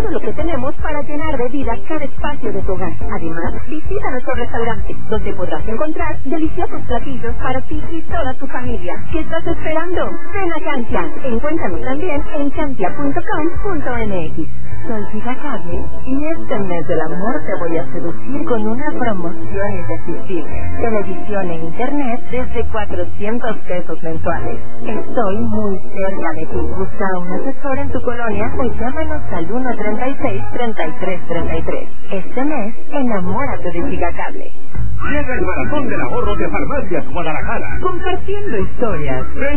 todo lo que tenemos para llenar de vida cada espacio de tu hogar. Además, visita nuestro restaurante, donde podrás encontrar deliciosos platillos para ti y toda tu familia. ¿Qué estás esperando? Ven a Cantia. Encuéntranos también en cantia.com.mx. Soy Gigacable y este mes del amor te voy a seducir con una promoción irresistible. Televisión en internet desde 400 pesos mensuales. Estoy muy cerca de ti. Busca un asesor en tu colonia o llámanos al 136-3333. Este mes, enamórate de Gigacable. Llega el Maratón del Ahorro de Farmacias Guadalajara. Compartiendo historias.